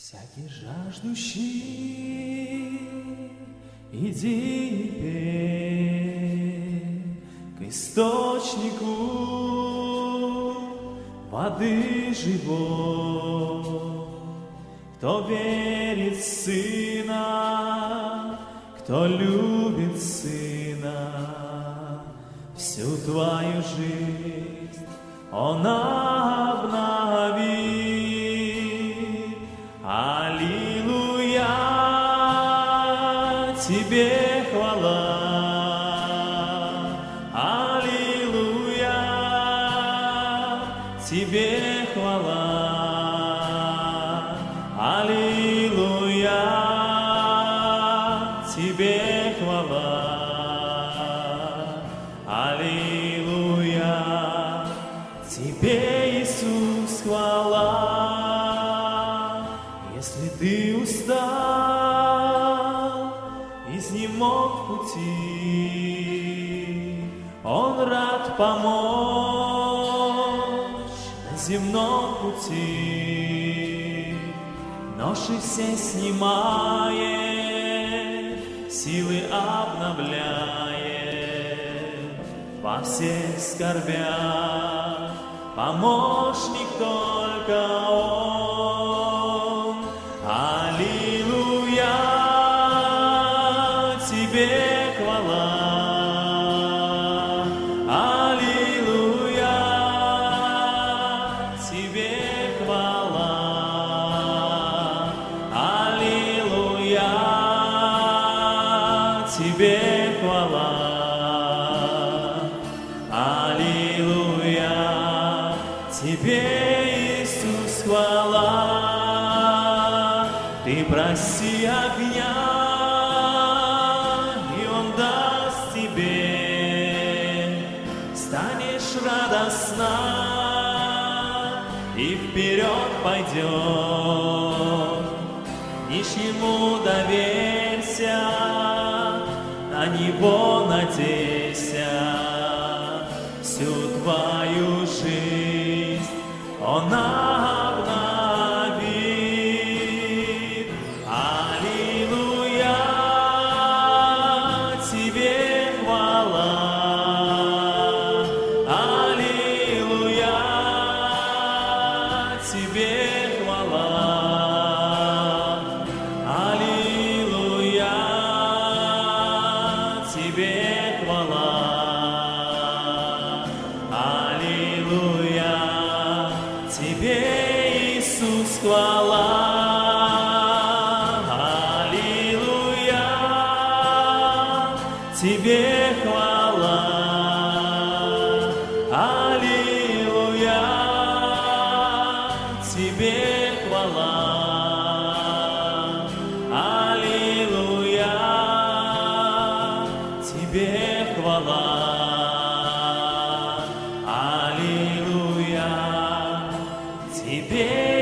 Всякий жаждущий, иди и пей к источнику воды живой. Кто верит в Сына, кто любит Сына, всю твою жизнь Он обновит. Аллилуйя, Тебе хвала. Аллилуйя, Тебе хвала. Аллилуйя, Тебе хвала. Аллилуйя, Тебе, Иисус, хвала. Если ты устал, изнемог в пути, Он рад помочь на земном пути. Ноши все снимает, силы обновляет, во всех скорбях помощник только Он. Аллилуйя, Тебе хвала. Аллилуйя, Тебе хвала. Аллилуйя, Тебе хвала. Аллилуйя, Тебе, Иисус, хвала. Ты проси огня, и Он даст тебе. Станешь радостна, и вперед пойдет. Нищему доверься, на Него надейся. Всю твою жизнь Он обновит. Аллилуйя, Тебе хвала. Аллилуйя, Тебе хвала. Аллилуйя, Тебе хвала. Аллилуйя, Тебе, Иисус, хвала. Аллилуйя, Тебе хвала. Аллилуйя, Тебе хвала. Аллилуйя, Тебе хвала. Аллилуйя, Тебе